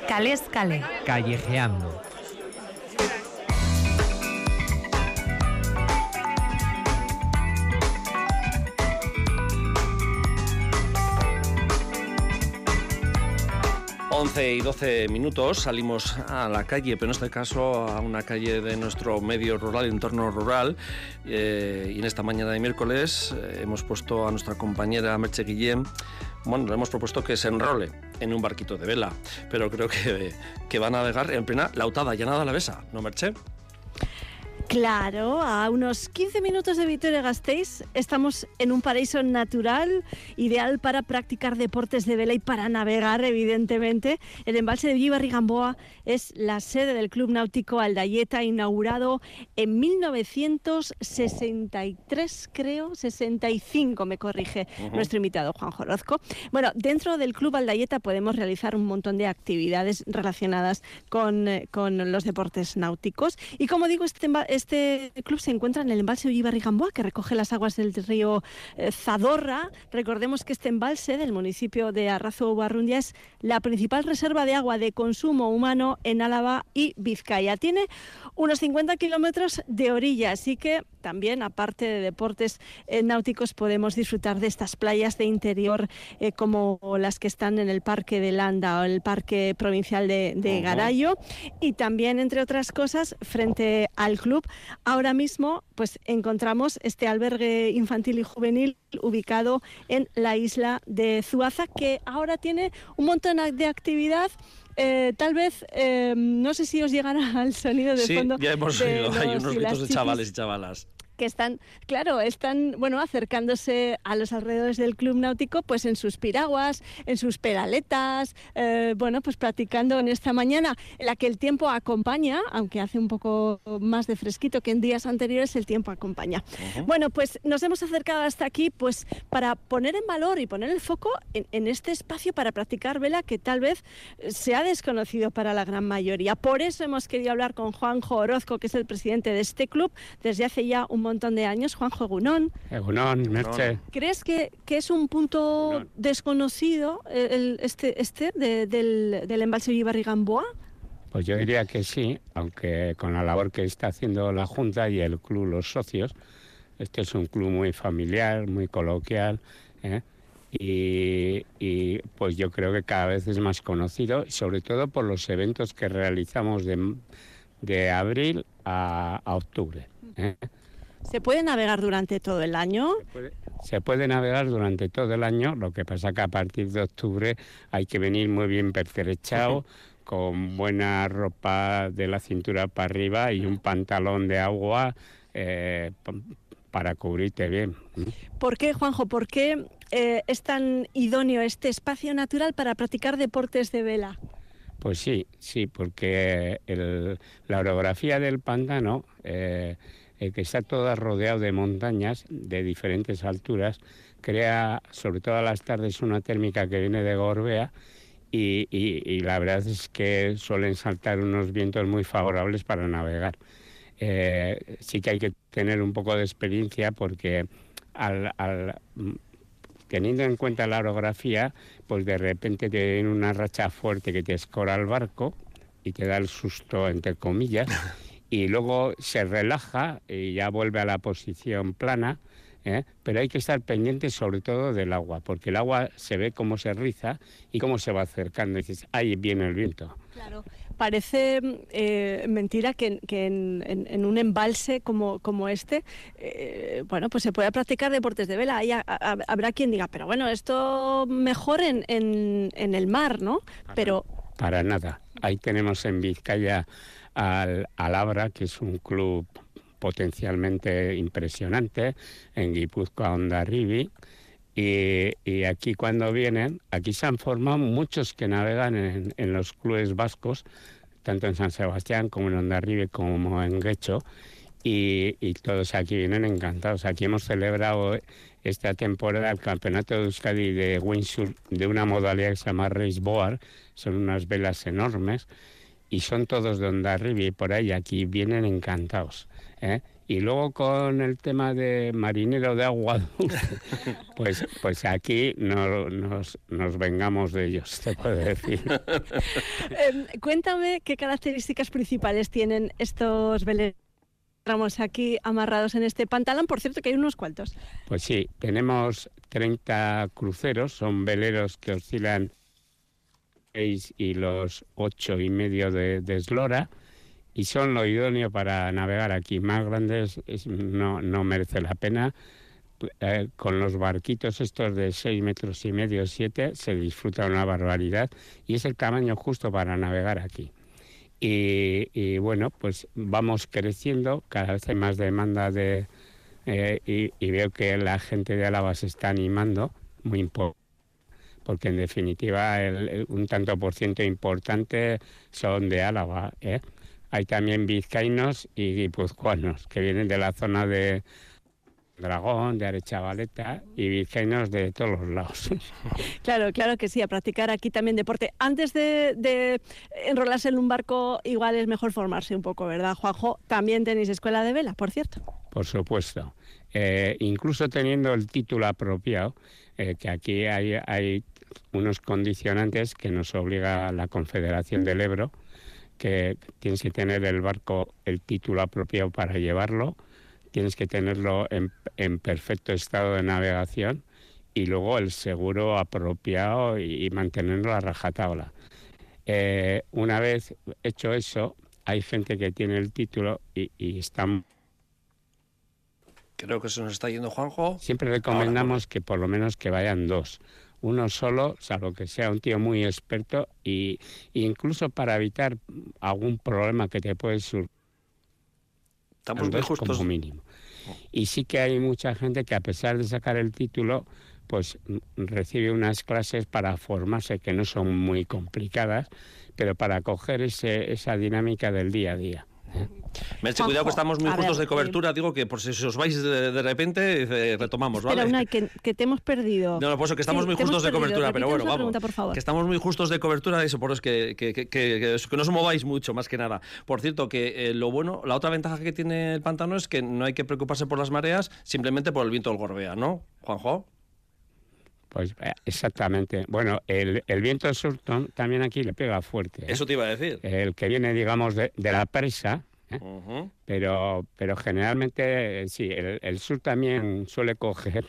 Calés Calé. Callejeando. Once y 12 minutos, salimos a la calle, pero en este caso a una calle de nuestro medio rural, entorno rural, y en esta mañana de miércoles hemos puesto a nuestra compañera Merche Guillén, le hemos propuesto que se enrole en un barquito de vela, pero creo que va a navegar en plena Lautada, Llanada Alavesa, ¿no, Merche? Claro, a unos 15 minutos de Vitoria-Gasteiz estamos en un paraíso natural, ideal para practicar deportes de vela y para navegar, evidentemente. El embalse de Ullíbarri-Gamboa es la sede del Club Náutico Aldaieta, inaugurado en 1963, creo, 65, me corrige nuestro invitado Juanjo Orozco. Bueno, dentro del Club Aldaieta podemos realizar un montón de actividades relacionadas con los deportes náuticos. Y como digo, este club se encuentra en el embalse Ullíbarri-Gamboa, que recoge las aguas del río Zadorra. Recordemos que este embalse del municipio de Arrazu-Barrundia es la principal reserva de agua de consumo humano en Álava y Vizcaya. Tiene unos 50 kilómetros de orilla, así que también, aparte de deportes náuticos, podemos disfrutar de estas playas de interior como las que están en el Parque de Landa o el Parque Provincial de Garayo. Y también, entre otras cosas, frente al club, ahora mismo pues encontramos este albergue infantil y juvenil ubicado en la isla de Zuaza, que ahora tiene un montón de actividad. Tal vez, no sé si os llegará el sonido de fondo. Sí, ya hemos oído, hay unos gritos de chavales y chavalas. Que están acercándose a los alrededores del club náutico, pues en sus piraguas, en sus pedaletas, pues practicando en esta mañana, en la que el tiempo acompaña, aunque hace un poco más de fresquito que en días anteriores, el tiempo acompaña. Bueno, pues nos hemos acercado hasta aquí, pues para poner en valor y poner el foco en este espacio para practicar vela que tal vez sea desconocido para la gran mayoría. Por eso hemos querido hablar con Juanjo Orozco, que es el presidente de este club desde hace ya un montón de años. Juanjo, egunon. Egunon, Merche. ¿Crees que es un punto desconocido del embalse Ullíbarri-Gamboa? Pues yo diría que sí, aunque con la labor que está haciendo la Junta y el club, los socios, este es un club muy familiar, muy coloquial, y pues yo creo que cada vez es más conocido, sobre todo por los eventos que realizamos de abril a octubre. ¿Se puede navegar durante todo el año? Se puede navegar durante todo el año, lo que pasa que a partir de octubre hay que venir muy bien pertrechado, con buena ropa de la cintura para arriba y un pantalón de agua para cubrirte bien. ¿Por qué, Juanjo? ¿Por qué es tan idóneo este espacio natural para practicar deportes de vela? Pues sí, porque la orografía del pantano, que está toda rodeado de montañas de diferentes alturas, crea, sobre todo a las tardes, una térmica que viene de Gorbea y la verdad es que suelen saltar unos vientos muy favorables para navegar. Sí que hay que tener un poco de experiencia porque teniendo en cuenta la orografía, pues de repente te viene una racha fuerte que te escora el barco y te da el susto, entre comillas, y luego se relaja y ya vuelve a la posición plana, pero hay que estar pendiente sobre todo del agua, porque el agua se ve cómo se riza y cómo se va acercando, y dices, ahí viene el viento. Claro, parece mentira que en un embalse como este, pues se pueda practicar deportes de vela. Habrá quien diga, pero bueno, esto mejor en el mar, ¿no? Pero para nada. Ahí tenemos en Vizcaya al Abra, que es un club potencialmente impresionante, en Guipúzcoa, Hondarribia, y aquí cuando vienen, aquí se han formado muchos que navegan en los clubes vascos, tanto en San Sebastián como en Hondarribia como en Guecho, y todos aquí vienen encantados. Aquí hemos celebrado esta temporada el Campeonato de Euskadi de windsurf de una modalidad que se llama Race Board, son unas velas enormes, y son todos de Hondarribia y por ahí aquí vienen encantados, Y luego con el tema de marinero de agua dulce, pues aquí nos vengamos de ellos, te puedo decir. Cuéntame qué características principales tienen estos veleros aquí amarrados en este pantalón. Por cierto, que hay unos cuantos. Pues sí, tenemos 30 cruceros, son veleros que oscilan 6 y los 8,5 de eslora, y son lo idóneo para navegar aquí. Más grandes no merece la pena. Con los barquitos estos de 6,5 metros, 7, se disfruta una barbaridad y es el tamaño justo para navegar aquí. Y bueno, pues vamos creciendo, cada vez hay más demanda y veo que la gente de Álava se está animando, muy importante, porque en definitiva un tanto por ciento importante son de Álava, ¿eh? Hay también vizcaínos y guipuzcoanos que vienen de la zona de Dragón, de Arechavaleta, y vizcaínos de todos los lados. Claro que sí, a practicar aquí también deporte. Antes de enrolarse en un barco, igual es mejor formarse un poco, ¿verdad, Juanjo? También tenéis escuela de vela, por cierto. Por supuesto. Incluso teniendo el título apropiado, que aquí hay unos condicionantes que nos obliga la Confederación del Ebro, que tienes que tener el barco, el título apropiado para llevarlo, tienes que tenerlo en perfecto estado de navegación y luego el seguro apropiado y mantenerlo a rajatabla. Una vez hecho eso, hay gente que tiene el título y están... Creo que se nos está yendo Juanjo. Siempre recomendamos que por lo menos que vayan 2. Uno solo, salvo que sea un tío muy experto, y incluso para evitar algún problema que te puede surgir. Estamos muy justos. Como mínimo. Y sí que hay mucha gente que, a pesar de sacar el título, pues recibe unas clases para formarse que no son muy complicadas, pero para coger esa dinámica del día a día. Merche, cuidado que estamos muy justos de cobertura. Digo que por si os vais de repente, retomamos, ¿vale? Espera, Unai, que te hemos perdido. No, pues que estamos muy justos de cobertura, pero bueno, vamos. Pregunta, por favor. Que estamos muy justos de cobertura, eso, por eso es que no os mováis mucho, más que nada. Por cierto, que lo bueno, la otra ventaja que tiene el pantano es que no hay que preocuparse por las mareas, simplemente por el viento del Gorbea, ¿no, Juanjo? Pues exactamente. Bueno, el viento sur también aquí le pega fuerte, ¿eh? Eso te iba a decir. El que viene, digamos, de la presa, ¿eh? Uh-huh. Pero generalmente sí, el sur también suele coger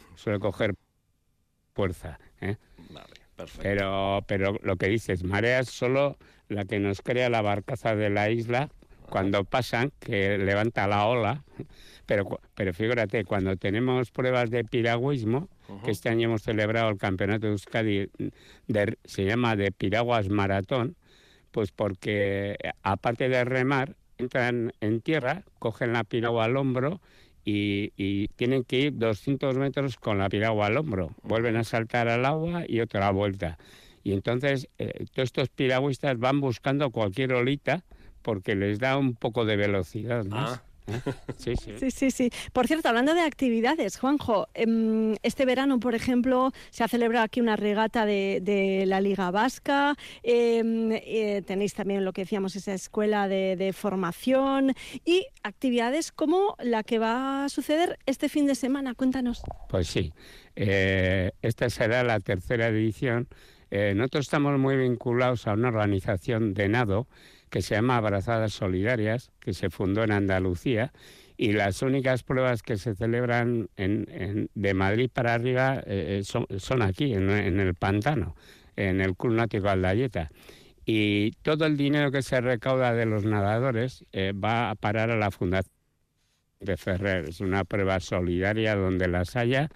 fuerza, ¿eh? Vale, perfecto. Pero lo que dices, marea es solo la que nos crea la barcaza de la isla cuando pasan, que levanta la ola. Pero fíjate, cuando tenemos pruebas de piragüismo, que este año hemos celebrado el campeonato de Euskadi, se llama de piraguas maratón, pues porque aparte de remar, entran en tierra, cogen la piragua al hombro y tienen que ir 200 metros con la piragua al hombro. Vuelven a saltar al agua y otra vuelta. Y entonces todos estos piragüistas van buscando cualquier olita porque les da un poco de velocidad, ¿no? Sí. Por cierto, hablando de actividades, Juanjo, este verano, por ejemplo, se ha celebrado aquí una regata de la Liga Vasca, tenéis también lo que decíamos, esa escuela de formación y actividades como la que va a suceder este fin de semana. Cuéntanos. Pues sí, esta será la tercera edición. Nosotros estamos muy vinculados a una organización de nado que se llama Brazadas Solidarias, que se fundó en Andalucía, y las únicas pruebas que se celebran de Madrid para arriba son aquí, en el pantano, en el Club Náutico Aldayeta. Y todo el dinero que se recauda de los nadadores va a parar a la Fundación de Ferrer. Es una prueba solidaria donde las haya.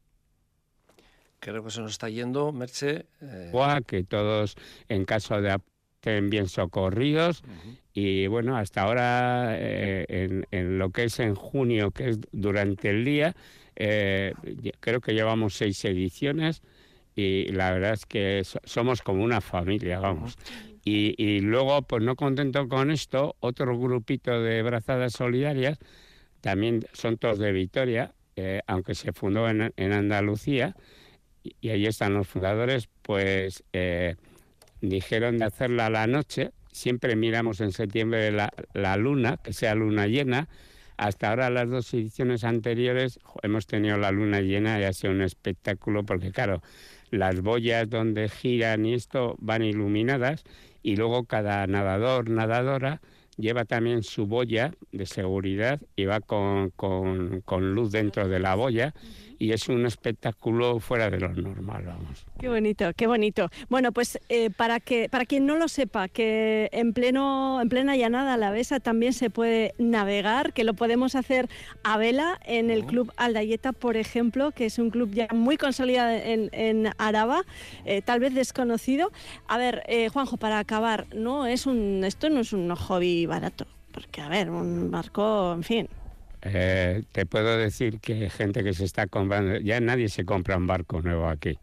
Creo que se nos está yendo, Merche. Que todos, en caso de estén bien socorridos. Uh-huh. Y bueno, hasta ahora en lo que es en junio, que es durante el día, creo que llevamos 6 ediciones y la verdad es que somos como una familia, vamos. Uh-huh. Y luego, pues no contento con esto, otro grupito de brazadas solidarias, también son todos de Vitoria, aunque se fundó en Andalucía, y ahí están los fundadores, pues dijeron de hacerla a la noche. Siempre miramos en septiembre la luna, que sea luna llena. Hasta ahora, las 2 ediciones anteriores, hemos tenido la luna llena y ha sido un espectáculo porque, claro, las boyas donde giran y esto van iluminadas y luego cada nadador, nadadora lleva también su boya de seguridad y va con luz dentro de la boya y es un espectáculo fuera de lo normal, vamos. Qué bonito, qué bonito. Bueno, pues para quien no lo sepa, que en plena llanada alavesa también se puede navegar, que lo podemos hacer a vela en el Club Aldaieta, por ejemplo, que es un club ya muy consolidado en Araba, tal vez desconocido. A ver, Juanjo, para acabar, esto no es un hobby barato, porque, a ver, un barco, en fin... te puedo decir que hay gente que se está comprando, ya nadie se compra un barco nuevo aquí.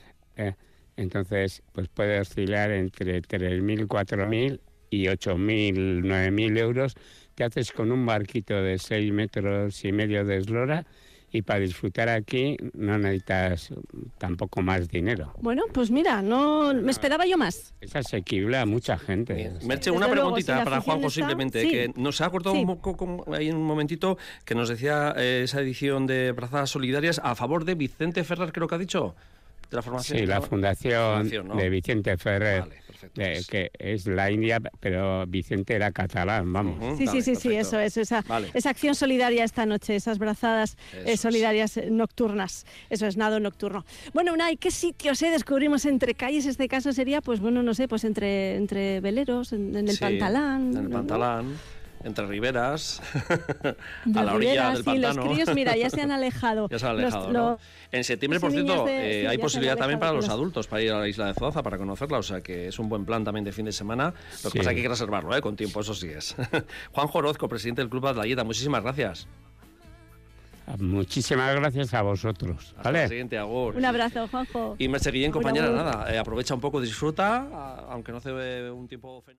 Entonces, pues puede oscilar entre 3.000, 4.000 y 8.000, 9.000 euros. ¿Qué haces con un barquito de 6,5 metros de eslora? Y para disfrutar aquí no necesitas tampoco más dinero. Bueno, pues mira, no me esperaba yo más. Es asequible a mucha gente. Merche, una preguntita para Juanjo simplemente, sí. que nos ha cortado un poco ahí en un momentito, que nos decía esa edición de Brazadas Solidarias a favor de Vicente Ferrer, creo que ha dicho, de la formación. Sí, la fundación ¿no? de Vicente Ferrer. Vale, perfecto. Que es la India, pero Vicente era catalán, vamos. Sí, eso es, esa acción solidaria esta noche, esas brazadas solidarias nocturnas, eso es, nado nocturno. Bueno, Unai, ¿qué sitios descubrimos entre calles? Este caso sería, pues bueno, no sé, pues entre veleros, en el Pantalán. En el Pantalán. Entre riberas, a la orilla del pantano. Los críos, mira, ya se han alejado. Ya se han alejado, ¿no? En septiembre, por cierto, hay posibilidad también para los adultos, para ir a la isla de Zoaza, para conocerla, o sea que es un buen plan también de fin de semana. Lo que pasa es que hay que reservarlo, con tiempo, eso sí es. Juanjo Orozco, presidente del Club Aldaieta, muchísimas gracias. Muchísimas gracias a vosotros. Hasta la siguiente, agur. Un abrazo, Juanjo. Y Merche Guillén, compañera, nada, aprovecha un poco, disfruta, aunque no hace un tiempo...